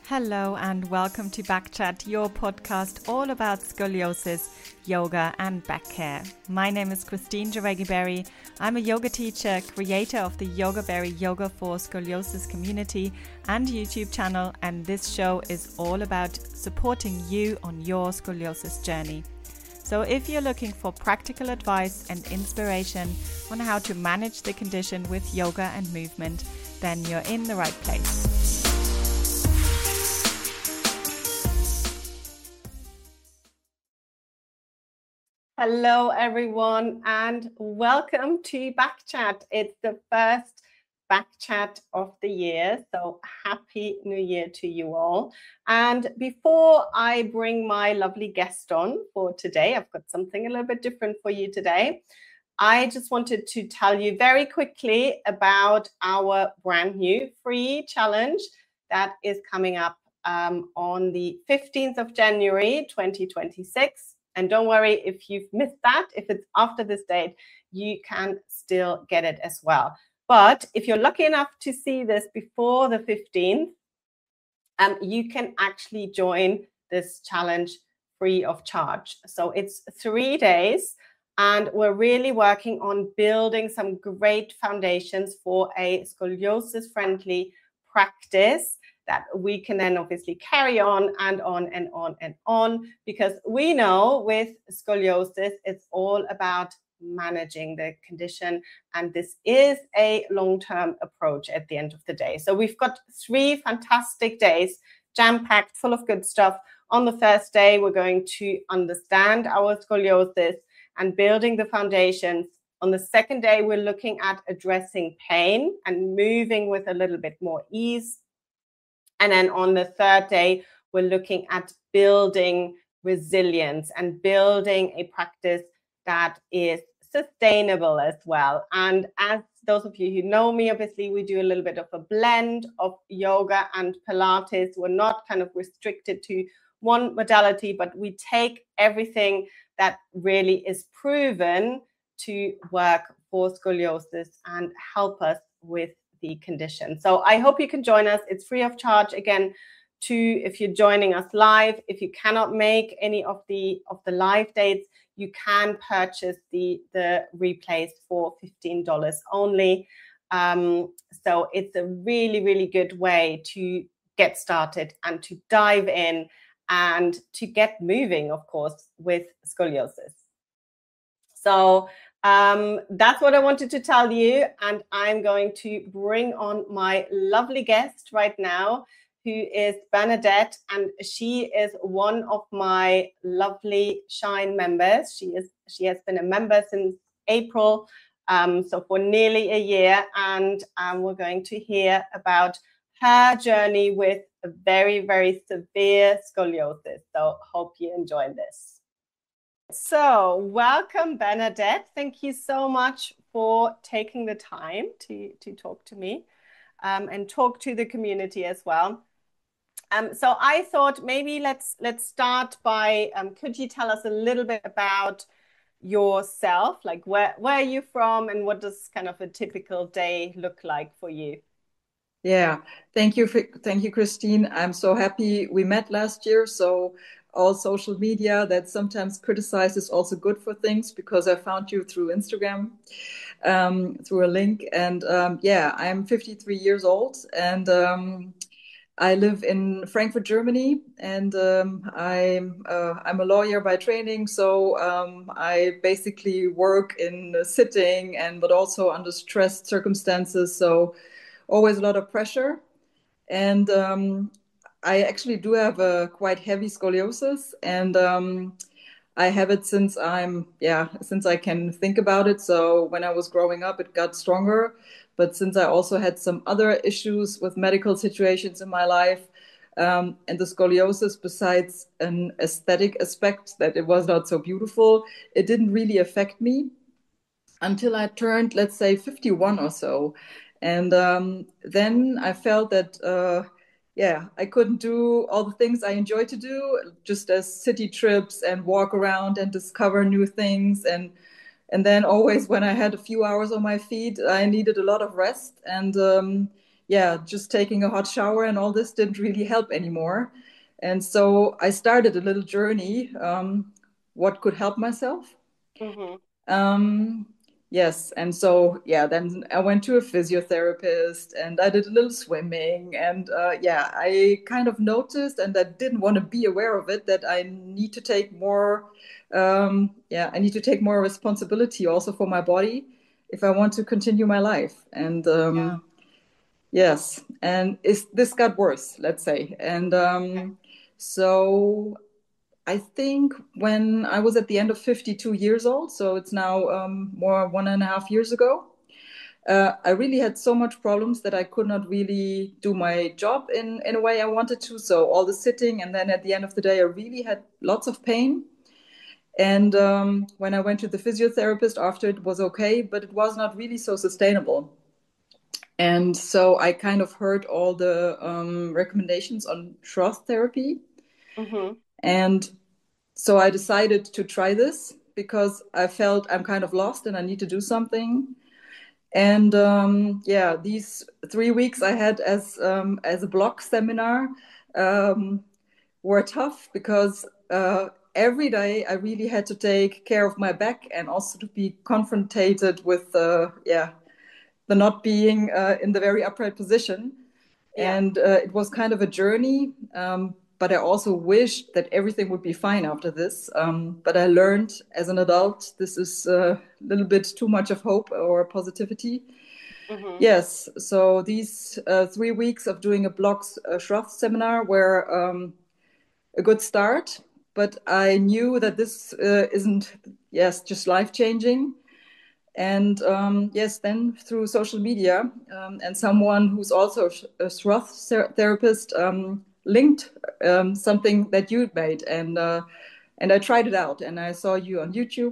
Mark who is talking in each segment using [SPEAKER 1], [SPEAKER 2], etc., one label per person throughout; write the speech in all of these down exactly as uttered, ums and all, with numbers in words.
[SPEAKER 1] Hello and welcome to Backchat, your podcast all about scoliosis, yoga and back care. My name is Christine Jauregui-Berry. I'm a yoga teacher, creator of the Yogaberry Yoga for Scoliosis community and YouTube channel, and this show is all about supporting you on your scoliosis journey. So if you're looking for practical advice and inspiration on how to manage the condition with yoga and movement, then you're in the right place. Hello everyone and welcome to Backchat. It's the first Backchat of the year, so happy new year to you all. And before I bring my lovely guest on for today, I've got something a little bit different for you today. I just wanted to tell you very quickly about our brand new free challenge that is coming up um, on the fifteenth of January twenty twenty-six. And don't worry if you've missed that. If it's after this date, you can still get it as well. But if you're lucky enough to see this before the fifteenth, um, you can actually join this challenge free of charge. So it's three days, and we're really working on building some great foundations for a scoliosis-friendly practice that we can then obviously carry on and on and on and on, because we know with scoliosis, it's all about managing the condition. And this is a long-term approach at the end of the day. So we've got three fantastic days, jam-packed, full of good stuff. On the first day, we're going to understand our scoliosis and building the foundations. On the second day, we're looking at addressing pain and moving with a little bit more ease. And then on the third day, we're looking at building resilience and building a practice that is sustainable as well. And as those of you who know me, obviously, we do a little bit of a blend of yoga and Pilates. We're not kind of restricted to one modality, but we take everything that really is proven to work for scoliosis and help us with the condition. So I hope you can join us. It's free of charge again to if you're joining us live. If you cannot make any of the of the live dates, you can purchase the the replays for fifteen dollars only. Um, so it's a really, really good way to get started and to dive in and to get moving, of course, with scoliosis. So Um, that's what I wanted to tell you, and I'm going to bring on my lovely guest right now, who is Bernadette, and she is one of my lovely Shine members. She is she has been a member since April, um, so for nearly a year, and um, we're going to hear about her journey with a very, very severe scoliosis. So hope you enjoy this. So welcome, Bernadette. Thank you so much for taking the time to, to talk to me um, and talk to the community as well. Um, so I thought maybe let's let's start by, um, could you tell us a little bit about yourself? Like where, where are you from and what does kind of a typical day look like for you?
[SPEAKER 2] Yeah, thank you. For, thank you, Christine. I'm so happy we met last year. So all social media that sometimes criticized is also good for things, because I found you through Instagram, um, through a link. And um, yeah, I'm fifty-three years old, and um, I live in Frankfurt, Germany, and um, I'm uh, I'm a lawyer by training. So um, I basically work in uh, sitting and but also under stressed circumstances. So always a lot of pressure. And um, I actually do have a quite heavy scoliosis, and um, I have it since I'm, yeah, since I can think about it. So when I was growing up, it got stronger. But since I also had some other issues with medical situations in my life, um, and the scoliosis, besides an aesthetic aspect that it was not so beautiful, it didn't really affect me until I turned, let's say, fifty-one or so. And um, then I felt that, uh, yeah, I couldn't do all the things I enjoy to do, just as city trips and walk around and discover new things. And and then always when I had a few hours on my feet, I needed a lot of rest. And um, yeah, just taking a hot shower and all this didn't really help anymore. And so I started a little journey. Um, what could help myself?
[SPEAKER 1] Mm-hmm.
[SPEAKER 2] Um, yes, and so yeah, then I went to a physiotherapist and I did a little swimming, and uh, yeah, I kind of noticed, and I didn't want to be aware of it, that I need to take more, um, yeah, I need to take more responsibility also for my body if I want to continue my life. And
[SPEAKER 1] Yeah.
[SPEAKER 2] um, yes, and is this got worse, let's say, and um, so I think when I was at the end of fifty-two years old, so it's now um, more one and a half years ago, uh, I really had so much problems that I could not really do my job in, in a way I wanted to. So all the sitting, and then at the end of the day, I really had lots of pain. And um, when I went to the physiotherapist after, it was okay, but it was not really so sustainable. And so I kind of heard all the um, recommendations on troth therapy.
[SPEAKER 1] Mm-hmm.
[SPEAKER 2] And so I decided to try this because I felt I'm kind of lost and I need to do something. And um, yeah, these three weeks I had as um, as a block seminar um, were tough because uh, every day I really had to take care of my back and also to be confronted with uh, yeah the not being uh, in the very upright position.
[SPEAKER 1] Yeah.
[SPEAKER 2] And uh, it was kind of a journey. Um, but I also wished that everything would be fine after this. Um, but I learned as an adult, this is a little bit too much of hope or positivity.
[SPEAKER 1] Mm-hmm.
[SPEAKER 2] Yes. So these uh, three weeks of doing a blocks uh, Schroth seminar were um, a good start. But I knew that this uh, isn't, yes, just life changing. And um, yes, then through social media um, and someone who's also a Schroth therapist um, linked um, something that you made, and uh, and I tried it out, and I saw you on YouTube,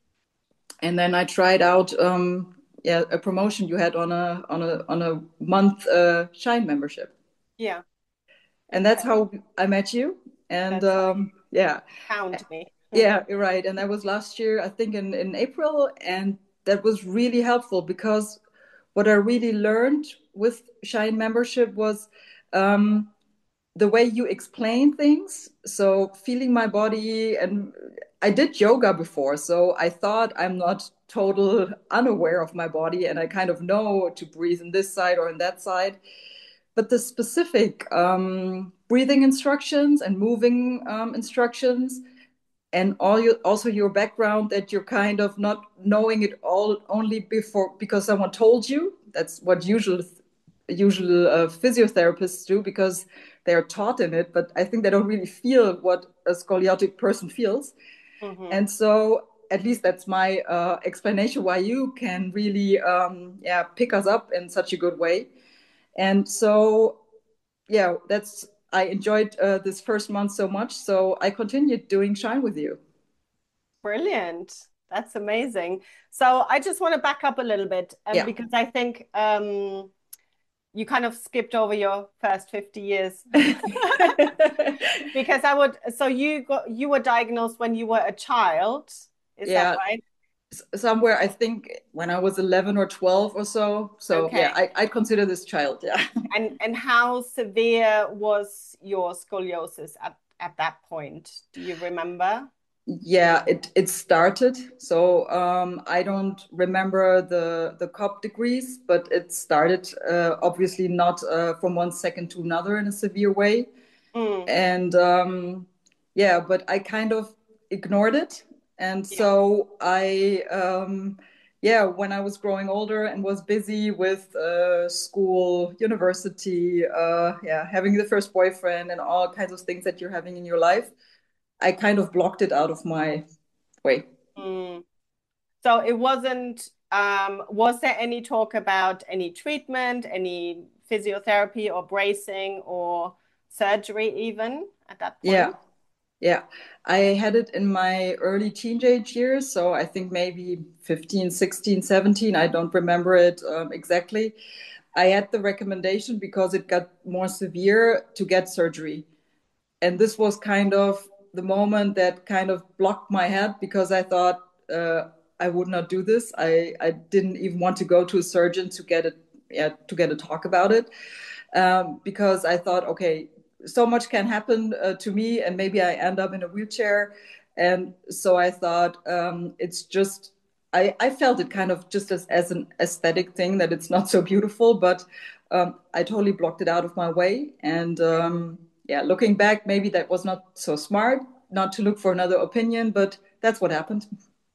[SPEAKER 2] and then I tried out um, yeah a promotion you had on a on a on a month uh, Shine membership,
[SPEAKER 1] Yeah.
[SPEAKER 2] and that's
[SPEAKER 1] Okay.
[SPEAKER 2] how I met you, and
[SPEAKER 1] That's how
[SPEAKER 2] um,
[SPEAKER 1] you
[SPEAKER 2] yeah.
[SPEAKER 1] found me.
[SPEAKER 2] Yeah, you're right. And that was last year, I think in, in April. And that was really helpful because what I really learned with Shine membership was um, the way you explain things. So feeling my body, and I did yoga before. So I thought I'm not total unaware of my body and I kind of know to breathe in this side or in that side. But the specific um, breathing instructions and moving um, instructions, and all you also your background, that you're kind of not knowing it all only before because someone told you. That's what usual usual uh, physiotherapists do because they are taught in it, but I think they don't really feel what a scoliotic person feels.
[SPEAKER 1] Mm-hmm.
[SPEAKER 2] And so at least that's my uh, explanation why you can really um, yeah pick us up in such a good way. And so yeah, that's I enjoyed uh, this first month so much, so I continued doing Shine with you.
[SPEAKER 1] Brilliant. That's amazing. So I just want to back up a little bit um,
[SPEAKER 2] Yeah.
[SPEAKER 1] because I think um, you kind of skipped over your first fifty years. Because I would, so you got you were diagnosed when you were a child, is that
[SPEAKER 2] Yeah,
[SPEAKER 1] right?
[SPEAKER 2] s- somewhere I think when I was eleven or twelve or so. So yeah,
[SPEAKER 1] Okay.
[SPEAKER 2] I, I consider this child. Yeah.
[SPEAKER 1] And and how severe was your scoliosis at, at that point? Do you remember?
[SPEAKER 2] Yeah, it it started. So um, I don't remember the the COP degrees, but it started uh, obviously not uh, from one second to another in a severe way.
[SPEAKER 1] Mm,
[SPEAKER 2] And um, yeah, but I kind of ignored it. And
[SPEAKER 1] yeah.
[SPEAKER 2] so I, um, yeah, when I was growing older and was busy with uh, school, university, uh, yeah, having the first boyfriend and all kinds of things that you're having in your life, I kind of blocked it out of my way.
[SPEAKER 1] Mm. So it wasn't, um, was there any talk about any treatment, any physiotherapy or bracing or surgery even at that
[SPEAKER 2] Yeah,
[SPEAKER 1] point?
[SPEAKER 2] yeah. I had it in my early teenage years. So I think maybe fifteen, sixteen, seventeen. I don't remember it um, exactly. I had the recommendation because it got more severe to get surgery. And this was kind of the moment that kind of blocked my head because I thought uh, I would not do this. I, I didn't even want to go to a surgeon to get it yeah, to get a talk about it, um, because I thought, okay, so much can happen uh, to me, and maybe I end up in a wheelchair. And so I thought um, it's just, I, I felt it kind of just as, as an aesthetic thing, that it's not so beautiful, but um, I totally blocked it out of my way. And um, yeah, looking back, maybe that was not so smart, not to look for another opinion, but that's what happened.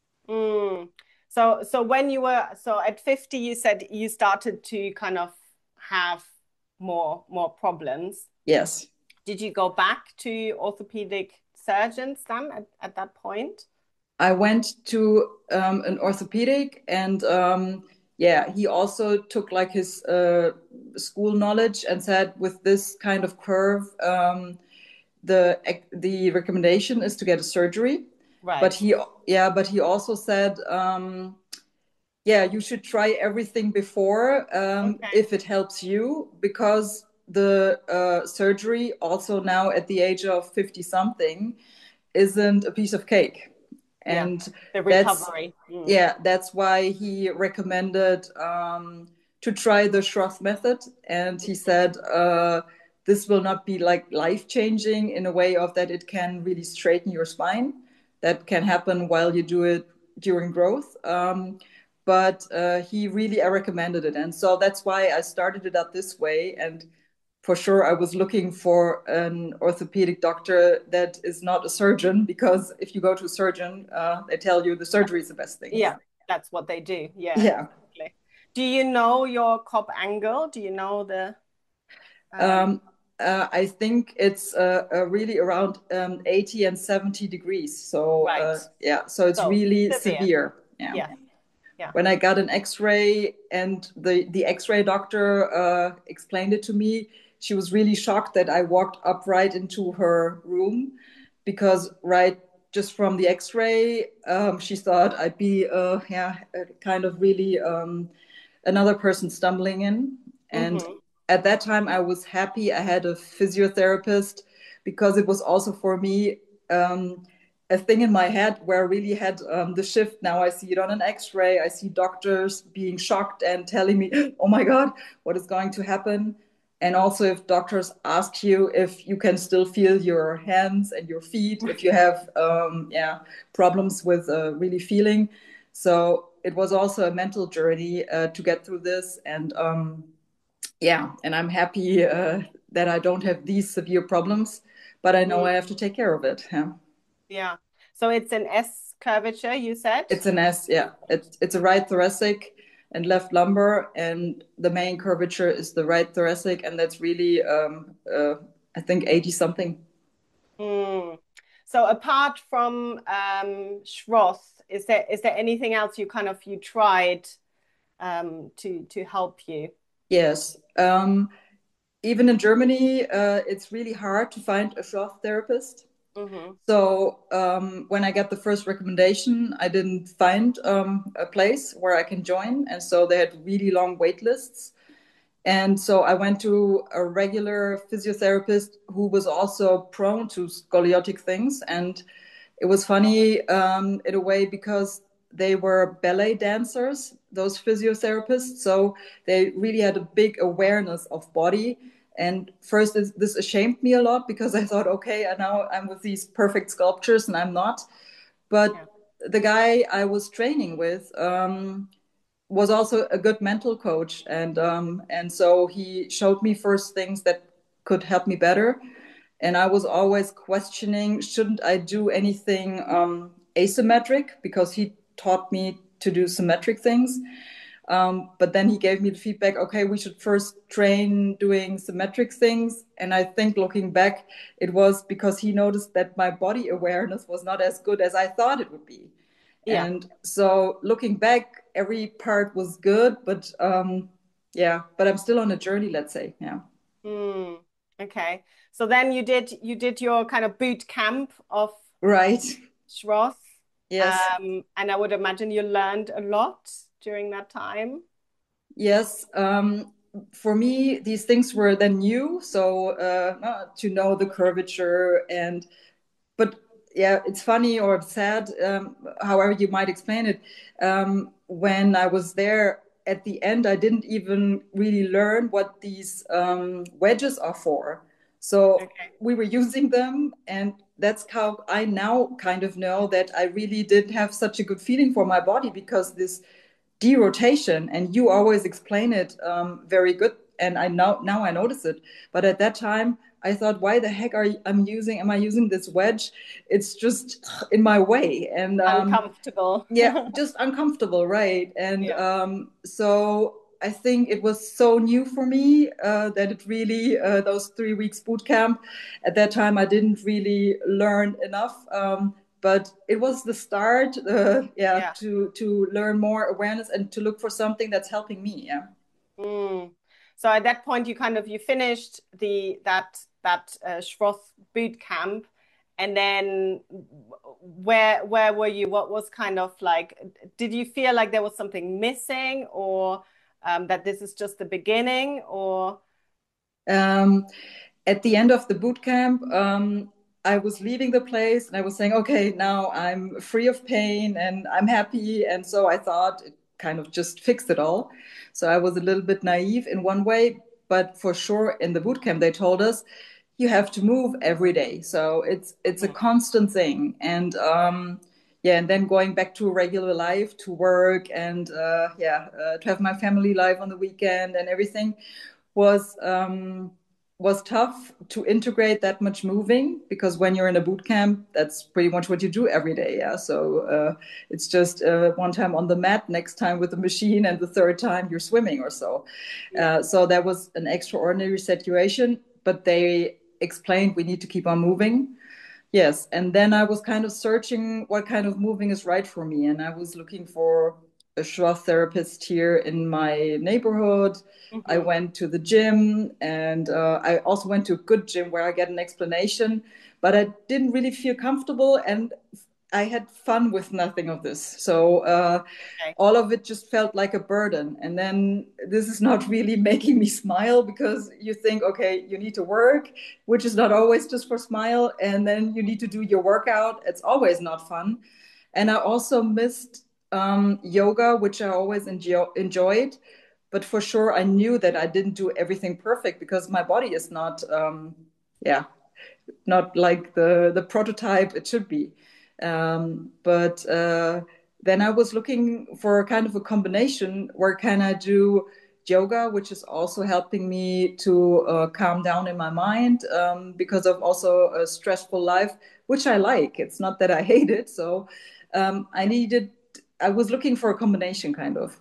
[SPEAKER 1] Mm. So, so when you were, so at fifty, you said you started to kind of have more more problems.
[SPEAKER 2] Yes.
[SPEAKER 1] Did you go back to orthopedic surgeons then at, at that point?
[SPEAKER 2] I went to um, an orthopedic, and um, yeah, he also took like his uh, school knowledge and said, with this kind of curve, um, the the recommendation is to get a surgery. But
[SPEAKER 1] Right.
[SPEAKER 2] he, yeah, but he also said, um, yeah, you should try everything before um,
[SPEAKER 1] Okay.
[SPEAKER 2] if it helps you, because the uh, surgery also now at the age of fifty something isn't a piece of cake.
[SPEAKER 1] Yeah.
[SPEAKER 2] And
[SPEAKER 1] The
[SPEAKER 2] that's,
[SPEAKER 1] recovery. Mm.
[SPEAKER 2] yeah, that's why he recommended um, to try the Schroth method. And he said, uh, this will not be like life changing in a way of that it can really straighten your spine. That can happen while you do it during growth. Um, but uh, he really uh, recommended it. And so that's why I started it out this way. And for sure, I was looking for an orthopedic doctor that is not a surgeon, because if you go to a surgeon, uh, they tell you the surgery is the best thing.
[SPEAKER 1] Yeah,
[SPEAKER 2] Yeah.
[SPEAKER 1] that's what they do. Yeah,
[SPEAKER 2] Yeah.
[SPEAKER 1] exactly. Do you know your Cobb angle? Do you know the um
[SPEAKER 2] Um, uh, I think it's uh, uh, really around um, eighty and seventy degrees. So,
[SPEAKER 1] right.
[SPEAKER 2] uh, yeah, so it's
[SPEAKER 1] So
[SPEAKER 2] really
[SPEAKER 1] severe.
[SPEAKER 2] severe. Yeah.
[SPEAKER 1] Yeah, yeah.
[SPEAKER 2] When I got an X-ray and the the X-ray doctor uh, explained it to me, she was really shocked that I walked upright into her room, because right just from the X-ray, um, she thought I'd be uh, yeah kind of really um, another person stumbling in. And
[SPEAKER 1] Mm-hmm.
[SPEAKER 2] at that time, I was happy I had a physiotherapist, because it was also for me. Um, a thing in my head where I really had um, the shift. Now I see it on an X-ray. I see doctors being shocked and telling me, "Oh my God, what is going to happen?" And also, if doctors ask you if you can still feel your hands and your feet, if you have um, yeah problems with uh, really feeling. So it was also a mental journey uh, to get through this, and um, yeah, and I'm happy uh, that I don't have these severe problems, but I know
[SPEAKER 1] Mm,
[SPEAKER 2] I have to take care of it. Yeah.
[SPEAKER 1] yeah. So it's an S curvature, you said?
[SPEAKER 2] It's an S, yeah. It's it's a right thoracic and left lumbar, and the main curvature is the right thoracic, and that's really um, uh, I think eighty something.
[SPEAKER 1] Mm. So apart from um Schroth, is there is there anything else you kind of you tried um to to help you?
[SPEAKER 2] Yes. Um, even in Germany, uh, it's really hard to find a Schroth therapist.
[SPEAKER 1] Mm-hmm.
[SPEAKER 2] So um, when I got the first recommendation, I didn't find um, a place where I can join, and so they had really long wait lists. And so I went to a regular physiotherapist who was also prone to scoliotic things. And it was funny um, in a way, because they were ballet dancers, those physiotherapists. So they really had a big awareness of body. And first, this, this ashamed me a lot, because I thought, okay, and now I'm with these perfect sculptures and I'm not. But
[SPEAKER 1] Yeah.
[SPEAKER 2] the guy I was training with, um, was also a good mental coach, and um, and so he showed me first things that could help me better. And I was always questioning, shouldn't I do anything um, asymmetric, because he taught me to do symmetric things. Um, but then he gave me the feedback, okay, we should first train doing symmetric things. And I think looking back, it was because he noticed that my body awareness was not as good as I thought it would be.
[SPEAKER 1] Yeah.
[SPEAKER 2] And so looking back, every part was good, but um, yeah, but I'm still on a journey, let's say. Yeah.
[SPEAKER 1] Mm. Okay. So then you did you did your kind of boot camp of
[SPEAKER 2] Right.
[SPEAKER 1] Schroth.
[SPEAKER 2] Yes.
[SPEAKER 1] Um, and I would imagine you learned a lot during that time.
[SPEAKER 2] Yes. Um, for me, these things were then new. So uh, uh, to know the curvature, and, but yeah, it's funny or sad, um, however you might explain it. Um, when I was there, at the end, I didn't even really learn what these um, wedges are for. So
[SPEAKER 1] Okay.
[SPEAKER 2] we were using them, and that's how I now kind of know that I really did have such a good feeling for my body, because this derotation, and you always explain it um, very good, and I now now I notice it. But at that time, I thought, why the heck are you, I'm using? Am I using this wedge? It's just in my way, and um,
[SPEAKER 1] Uncomfortable.
[SPEAKER 2] yeah, just uncomfortable, right? And
[SPEAKER 1] Yeah.
[SPEAKER 2] um, so I think it was so new for me uh, that it really uh, those three weeks boot camp. At that time, I didn't really learn enough. Um, but it was the start, uh, yeah,
[SPEAKER 1] Yeah.
[SPEAKER 2] to to learn more awareness and to look for something that's helping me. Yeah.
[SPEAKER 1] Mm. So at that point, you kind of you finished the that that uh, Schroth boot camp, and then where where were you? What was kind of like? Did you feel like there was something missing, or um, that this is just the beginning, or?
[SPEAKER 2] Um, at the end of the boot camp, um, I was leaving the place and I was saying, okay, now I'm free of pain and I'm happy. And so I thought it kind of just fixed it all. So I was a little bit naive in one way, but for sure in the boot camp, they told us you have to move every day. So it's, it's a
[SPEAKER 1] Mhm.
[SPEAKER 2] constant thing. And, um, yeah, and then going back to a regular life, to work, and uh, yeah, uh, to have my family life on the weekend and everything was um, was tough to integrate that much moving, because when you're in a boot camp, that's pretty much what you do every day. Yeah, so uh, it's just uh, one time on the mat, next time with the machine, and the third time you're swimming or so.
[SPEAKER 1] Yeah.
[SPEAKER 2] Uh, so that was an extraordinary situation, but they explained we need to keep on moving. Yes, and then I was kind of searching what kind of moving is right for me, and I was looking for a Schwa therapist here in my neighborhood. I
[SPEAKER 1] Mhm.
[SPEAKER 2] went to the gym, and uh, I also went to a good gym where I get an explanation, but I didn't really feel comfortable, and I had fun with nothing of this. So uh,
[SPEAKER 1] Okay.
[SPEAKER 2] all of it just felt like a burden. And then this is not really making me smile, because you think, okay, you need to work, which is not always just for smile. And then you need to do your workout. It's always not fun. And I also missed um, yoga, which I always enjo- enjoyed. But for sure, I knew that I didn't do everything perfect, because my body is not, um, yeah, not like the the prototype it should be. Um, but uh, then I was looking for a kind of a combination where can I do yoga, which is also helping me to uh, calm down in my mind, um, because of also a stressful life, which I like. It's not that I hate it. So um, I needed. I was looking for a combination, kind of.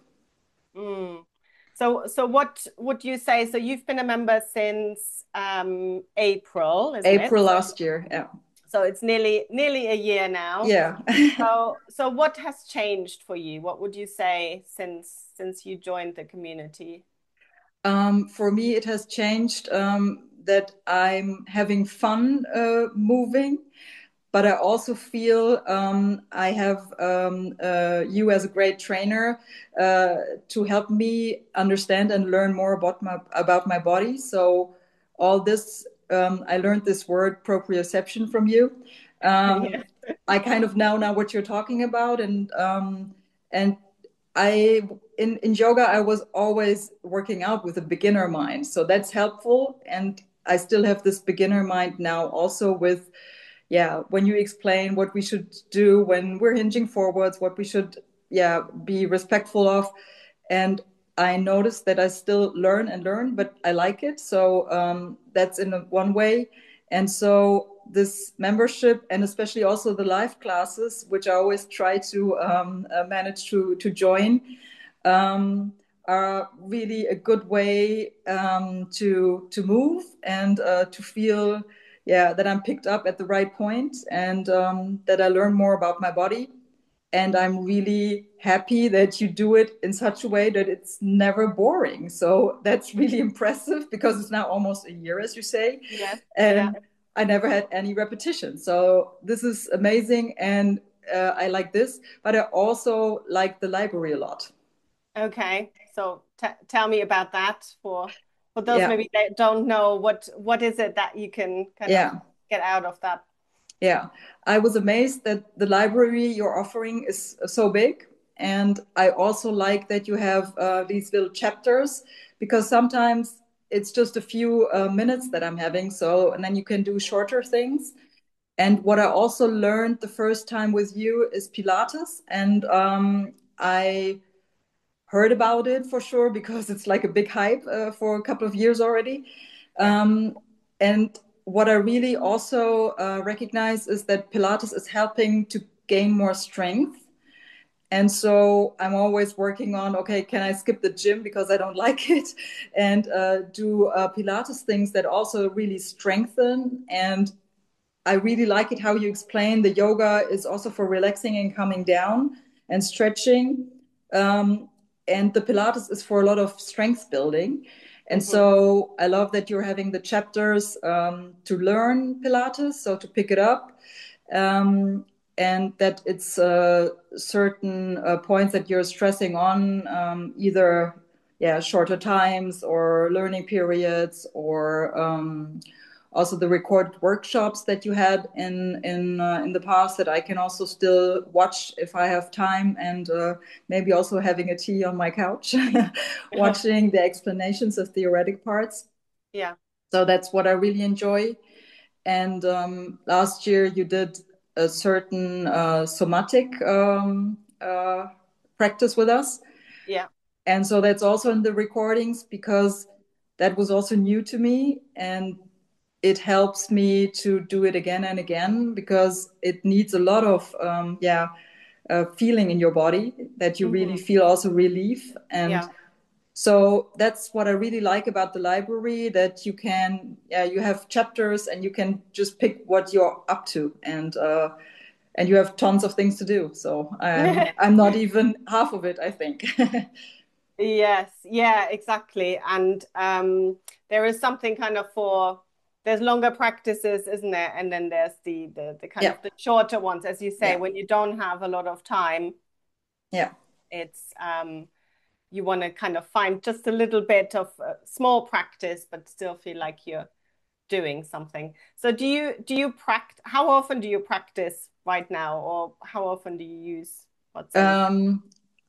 [SPEAKER 1] Mm. So, so what would you say? So you've been a member since um, April, isn't it?
[SPEAKER 2] April
[SPEAKER 1] So,
[SPEAKER 2] last year. Yeah.
[SPEAKER 1] so it's nearly nearly a year now.
[SPEAKER 2] Yeah.
[SPEAKER 1] So, so what has changed for you? What would you say since since you joined the community?
[SPEAKER 2] Um, for me, it has changed um, that I'm having fun uh, moving, but I also feel um, I have um, uh, you as a great trainer uh, to help me understand and learn more about my about my body. So all this, um, I learned this word proprioception from you. Um,
[SPEAKER 1] Yeah.
[SPEAKER 2] I kind of now know what you're talking about, and um, and I in in yoga I was always working out with a beginner mind, so that's helpful, and I still have this beginner mind now also with, yeah, when you explain what we should do when we're hinging forwards, what we should, yeah, be respectful of. And I noticed that I still learn and learn, but I like it. So um, that's in a, one way. And so this membership, and especially also the live classes, which I always try to um, uh, manage to to join, um, are really a good way um, to to move and uh, to feel, yeah, that I'm picked up at the right point, and um, that I learn more about my body. And I'm really happy that you do it in such a way that it's never boring. So that's really impressive, because it's now almost a year, as you say,
[SPEAKER 1] Yes. Yeah.
[SPEAKER 2] and I never had any repetition. So this is amazing, and uh, I like this, but I also like the library a lot.
[SPEAKER 1] Okay. So t tell me about that for for those
[SPEAKER 2] Yeah,
[SPEAKER 1] maybe that don't know what what is it that you can kind of
[SPEAKER 2] yeah.
[SPEAKER 1] get out of that.
[SPEAKER 2] Yeah, I was amazed that the library you're offering is so big, And I also like that you have uh, these little chapters, because sometimes it's just a few uh, minutes that I'm having. So, and then you can do shorter things. And what I also learned the first time with you is Pilates. And um, I heard about it for sure because it's like a big hype uh, for a couple of years already.
[SPEAKER 1] Yeah.
[SPEAKER 2] Um, and what I really also uh, recognize is that Pilates is helping to gain more strength. And so I'm always working on, okay, can I skip the gym because I don't like it, and uh, do uh, Pilates things that also really strengthen. And I really like it how you explain the yoga is also for relaxing and coming down and stretching. Um, and the Pilates is for a lot of strength building. And
[SPEAKER 1] Mm-hmm.
[SPEAKER 2] so I love that you're having the chapters um, to learn Pilates, so to pick it up. Um, and that it's uh, certain uh, points that you're stressing on, um, either yeah, shorter times or learning periods, or um, also the recorded workshops that you had in in uh, in the past that I can also still watch if I have time, and uh, maybe also having a tea on my couch, watching the explanations of theoretic parts.
[SPEAKER 1] Yeah.
[SPEAKER 2] So that's what I really enjoy. And um, last year you did a certain uh, somatic um, uh, practice with us.
[SPEAKER 1] Yeah.
[SPEAKER 2] And so that's also in the recordings, because that was also new to me. And it helps me to do it again and again, because it needs a lot of, um, yeah, uh, feeling in your body, that you really
[SPEAKER 1] Mm-hmm.
[SPEAKER 2] feel also relief. And
[SPEAKER 1] Yeah.
[SPEAKER 2] so that's what I really like about the library, that you can, yeah, you have chapters and you can just pick what you're up to, and uh, and you have tons of things to do. So I'm I'm not even half of it, I think.
[SPEAKER 1] Yes, yeah, exactly. And um, there is something kind of for there's longer practices, isn't there? And then there's the the the kind
[SPEAKER 2] Yeah,
[SPEAKER 1] of the shorter ones, as you say,
[SPEAKER 2] yeah,
[SPEAKER 1] when you don't have a lot of time,
[SPEAKER 2] yeah.
[SPEAKER 1] it's um you want to kind of find just a little bit of uh, small practice, but still feel like you're doing something. So do you do you practice? How often do you practice right now, or how often do you use what's in?
[SPEAKER 2] Um,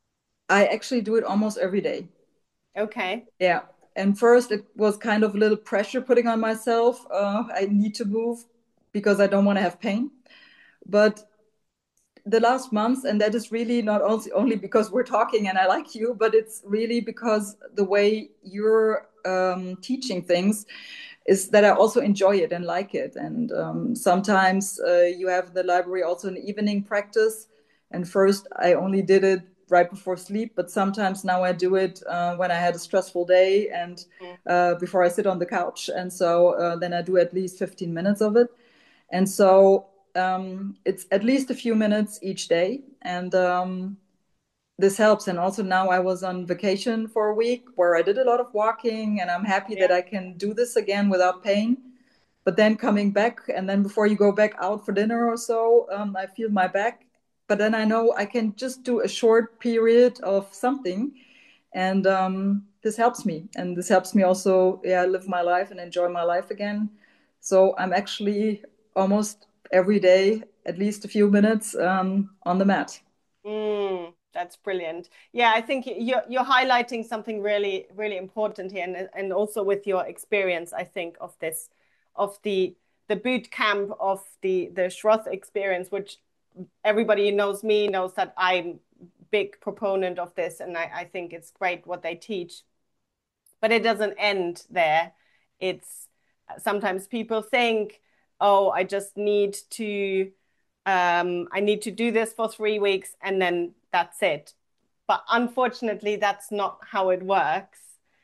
[SPEAKER 2] I actually do it almost every day.
[SPEAKER 1] Okay.
[SPEAKER 2] Yeah. And first, it was kind of a little pressure putting on myself. Uh, I need to move because I don't want to have pain. But the last months, and that is really not only only because we're talking and I like you, but it's really because the way you're um, teaching things is that I also enjoy it and like it. And um, sometimes uh, you have the library also an evening practice. And first, I only did it right before sleep, but sometimes now I do it uh, when I had a stressful day, and
[SPEAKER 1] Mm.
[SPEAKER 2] uh, before I sit on the couch. And so uh, then I do at least fifteen minutes of it. And so um, it's at least a few minutes each day. And um, this helps. And also now I was on vacation for a week where I did a lot of walking, and I'm happy that
[SPEAKER 1] Yeah.
[SPEAKER 2] I can do this again without pain. But then coming back, and then before you go back out for dinner or so, um, I feel my back. But then I know I can just do a short period of something, and um, this helps me. And this helps me also, yeah, live my life and enjoy my life again. So I'm actually almost every day, at least a few minutes um, on the mat.
[SPEAKER 1] Mm, that's brilliant. Yeah, I think you're you're highlighting something really, really important here, and and also with your experience, I think of this, of the the boot camp of the the Schroth experience, which everybody who knows me knows that I'm big proponent of this, and I, I think it's great what they teach. But it doesn't end there. It's sometimes people think, oh, I just need to um, I need to do this for three weeks and then that's it. But unfortunately, that's not how it works.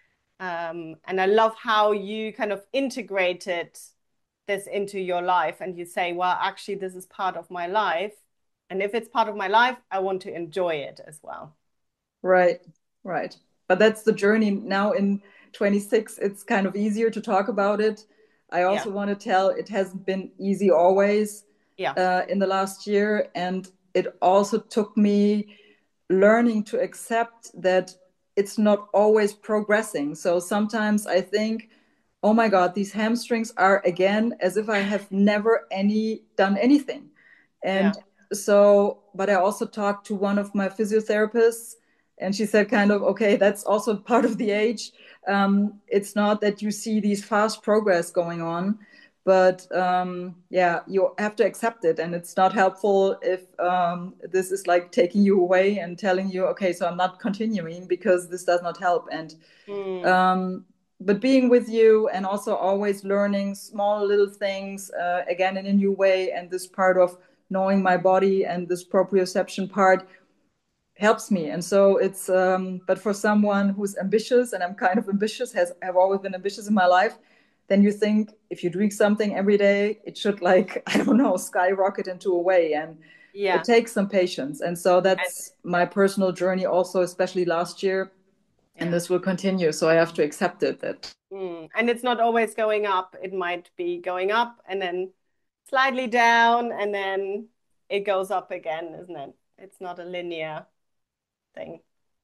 [SPEAKER 1] Um, and I love how you kind of integrated this into your life and you say, well, actually, this is part of my life. And if it's part of my life, I want to enjoy it as well.
[SPEAKER 2] Right, right. But that's the journey now in twenty-six. It's kind of easier to talk about it. I
[SPEAKER 1] Yeah.
[SPEAKER 2] also want to tell it hasn't been easy always
[SPEAKER 1] Yeah.
[SPEAKER 2] uh, in the last year. And it also took me learning to accept that it's not always progressing. So sometimes I think, oh my God, these hamstrings are again as if I have never any done anything.
[SPEAKER 1] Yeah.
[SPEAKER 2] And so, but I also talked to one of my physiotherapists, and she said, kind of, okay, that's also part of the age. Um, it's not that you see these fast progress going on, but um, yeah, you have to accept it. And it's not helpful if um, this is like taking you away and telling you, okay, so I'm not continuing because this does not help. And
[SPEAKER 1] Mm.
[SPEAKER 2] um, but being with you and also always learning small little things uh, again in a new way, and this part of knowing my body and this proprioception part helps me. And so it's um, but for someone who's ambitious, and I'm kind of ambitious, has have always been ambitious in my life, then you think if you're doing something every day, it should, like, I don't know, skyrocket into a way. And it
[SPEAKER 1] Yeah.
[SPEAKER 2] takes some patience. And so
[SPEAKER 1] And,
[SPEAKER 2] that's my personal journey also, especially last year, and
[SPEAKER 1] yeah.
[SPEAKER 2] this will continue. So I have to accept it that
[SPEAKER 1] Mm. And it's not always going up. It might be going up and then slightly down and then it goes up again, isn't it? It's not a linear thing.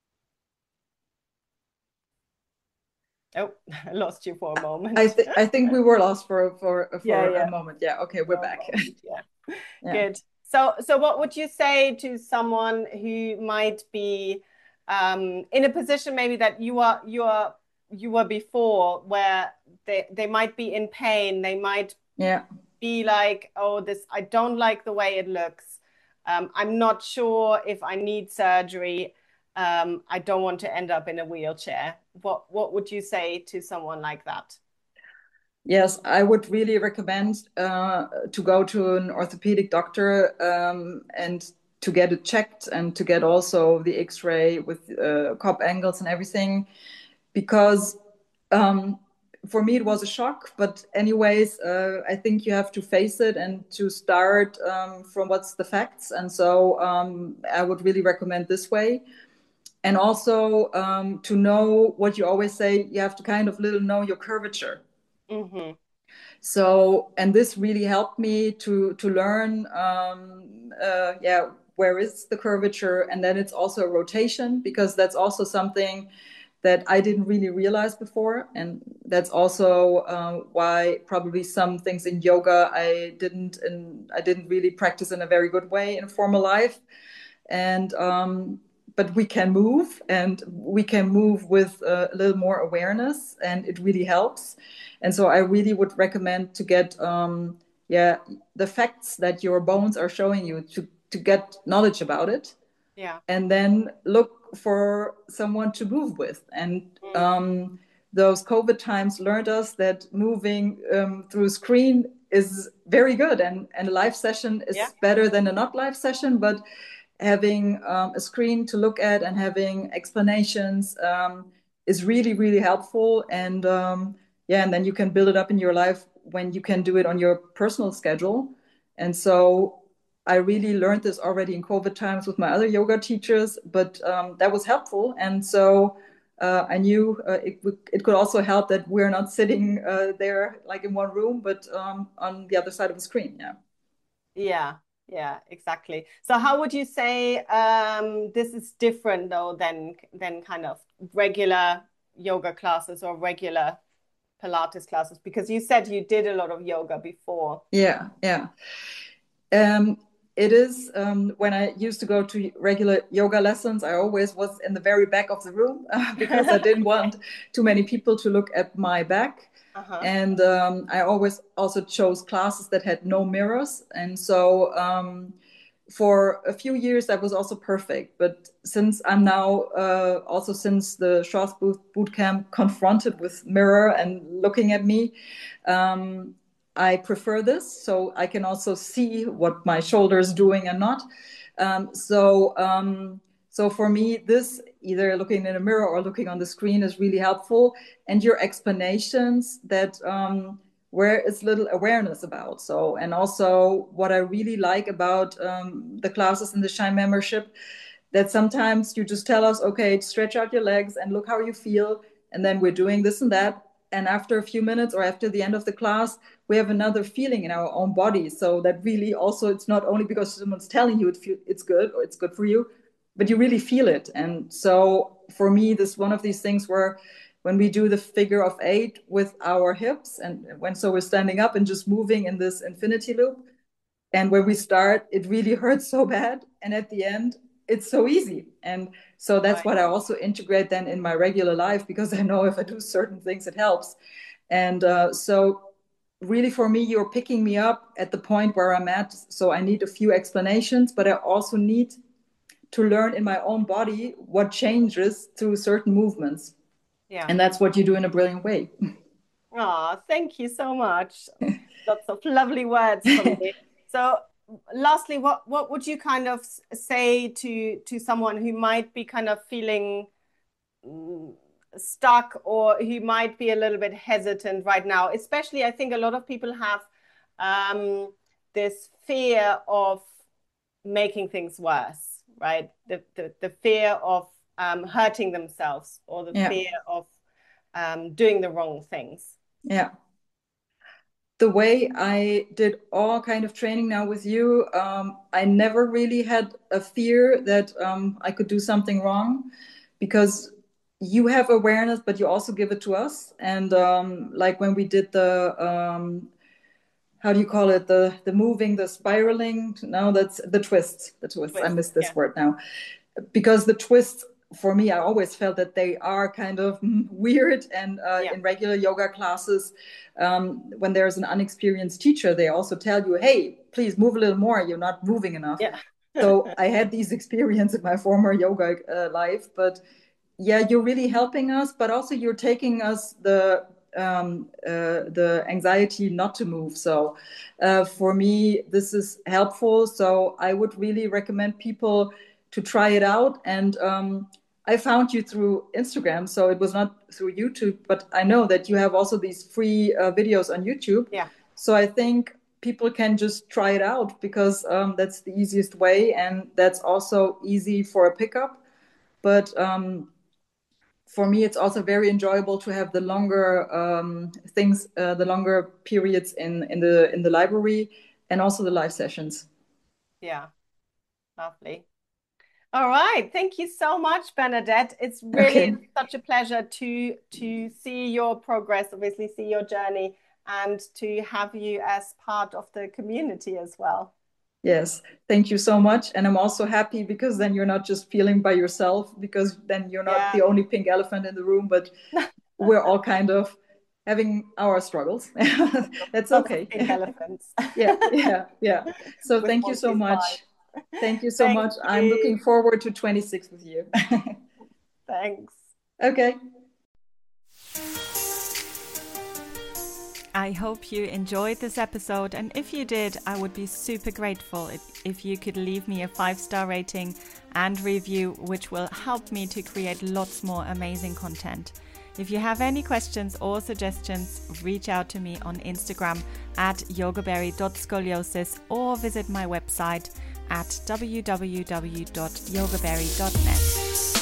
[SPEAKER 1] Oh, I lost you for a
[SPEAKER 2] I
[SPEAKER 1] moment.
[SPEAKER 2] th I think we were lost for for
[SPEAKER 1] Yeah,
[SPEAKER 2] for a
[SPEAKER 1] yeah.
[SPEAKER 2] moment. Yeah, okay, we're
[SPEAKER 1] For a
[SPEAKER 2] back.
[SPEAKER 1] moment, yeah.
[SPEAKER 2] Yeah.
[SPEAKER 1] Good. So, so what would you say to someone who might be um, in a position maybe that you are you are you were before, where they they might be in pain, they might
[SPEAKER 2] Yeah.
[SPEAKER 1] be like, oh, this, I don't like the way it looks. Um, I'm not sure if I need surgery. Um, I don't want to end up in a wheelchair. What what would you say to someone like that?
[SPEAKER 2] Yes, I would really recommend uh, to go to an orthopedic doctor um, and to get it checked, and to get also the X-ray with uh, Cobb angles and everything, because um, for me it was a shock. But anyways, uh, I think you have to face it and to start um, from what's the facts. And so um, I would really recommend this way. And also um, to know what you always say, you have to kind of little know your curvature.
[SPEAKER 1] Mm-hmm.
[SPEAKER 2] So, and this really helped me to to learn um, uh, yeah, where is the curvature. And then it's also a rotation, because that's also something that I didn't really realize before. And that's also uh, why probably some things in yoga I didn't and I didn't really practice in a very good way in formal life. And um, but we can move, and we can move with uh, a little more awareness, and it really helps. And so I really would recommend to get um, yeah, the facts that your bones are showing you, to to get knowledge about it,
[SPEAKER 1] Yeah.
[SPEAKER 2] and then look for someone to move with. And
[SPEAKER 1] Mm.
[SPEAKER 2] um, those COVID times learned us that moving um, through screen is very good, and, and a live session
[SPEAKER 1] Yeah.
[SPEAKER 2] is better than a not live session. But having um, a screen to look at and having explanations um, is really, really helpful. And um, yeah, and then you can build it up in your life when you can do it on your personal schedule. And so I really learned this already in COVID times with my other yoga teachers, but um, that was helpful. And so uh, I knew uh, it, it could also help that we're not sitting uh, there like in one room, but um, on the other side of the screen. Yeah.
[SPEAKER 1] Yeah, yeah, exactly. So how would you say um, this is different though than than kind of regular yoga classes or regular Pilates classes? Because you said you did a lot of yoga before.
[SPEAKER 2] Yeah. Yeah. Um, it is um, when I used to go to regular yoga lessons, I always was in the very back of the room uh, because I didn't want too many people to look at my back.
[SPEAKER 1] Uh-huh.
[SPEAKER 2] And um, I always also chose classes that had no mirrors. And so um, for a few years, that was also perfect. But since I'm now uh, also since the Shorts boot, boot camp confronted with mirror and looking at me, um, I prefer this, so I can also see what my shoulder is doing and not. Um, so, um, so for me, this either looking in a mirror or looking on the screen is really helpful. And your explanations that um, where is little awareness about. So, and also what I really like about um, the classes in the Shine membership, that sometimes you just tell us, okay, stretch out your legs and look how you feel, and then we're doing this and that. And after a few minutes or after the end of the class, we have another feeling in our own body. So that really also, it's not only because someone's telling you it feel, it's good or it's good for you, but you really feel it. And so for me, this is one of these things where when we do the figure of eight with our hips, and when so we're standing up and just moving in this infinity loop, And when we start, it really hurts so bad. And at the end, it's so easy. And so that's right. What I also integrate then in my regular life, because I know if I do certain things, it helps. And uh, so really for me, you're picking me up at the point where I'm at. So I need a few explanations, but I also need to learn in my own body what changes through certain movements. Yeah. And that's what you do in a brilliant way.
[SPEAKER 1] Oh, thank you so much. Lots of lovely words from you. So lastly, what, what would you kind of say to, to someone who might be kind of feeling stuck, or who might be a little bit hesitant right now? Especially, I think a lot of people have um, this fear of making things worse, right? The, the, the fear of um, hurting themselves, or the yeah. fear of um, doing the wrong things.
[SPEAKER 2] Yeah. The way I did all kind of training now with you, um, I never really had a fear that um, I could do something wrong, because you have awareness, but you also give it to us. And um, like when we did the, um, how do you call it? The the moving, the spiraling. No, that's the twists, the twists. Twist, I missed this yeah. word now. Because the twists, for me, I always felt that they are kind of weird. And uh, yeah. in regular yoga classes, um, when there's an unexperienced teacher, they also tell you, hey, please move a little more. You're not moving enough. Yeah. So I had these experiences in my former yoga uh, life. But yeah, you're really helping us, but also you're taking us the um, uh, the anxiety not to move. So uh, for me, this is helpful. So I would really recommend people to try it out. And um, I found you through Instagram, so it was not through YouTube, but I know that you have also these free uh, videos on YouTube. Yeah. So I think people can just try it out, because um, that's the easiest way, and that's also easy for a pickup. But um, for me, it's also very enjoyable to have the longer um, things, uh, the longer periods in, in the in the library, and also the live sessions.
[SPEAKER 1] Yeah, lovely. All right, thank you so much, Bernadette. It's really okay. such a pleasure to to see your progress, obviously see your journey, and to have you as part of the community as well.
[SPEAKER 2] Yes, thank you so much. And I'm also happy, because then you're not just feeling by yourself, because then you're not yeah. the only pink elephant in the room, but we're all kind of having our struggles. That's okay.
[SPEAKER 1] Pink elephants.
[SPEAKER 2] yeah, yeah, yeah. So with thank you so much. Five. Thank you so thank much. You. I'm looking forward to twenty-six with you.
[SPEAKER 1] Thanks.
[SPEAKER 2] Okay.
[SPEAKER 3] I hope you enjoyed this episode, and if you did, I would be super grateful if, if you could leave me a five-star rating and review, which will help me to create lots more amazing content. If you have any questions or suggestions, reach out to me on Instagram at yogaberry dot scoliosis, or visit my website at w w w dot yogaberry dot net.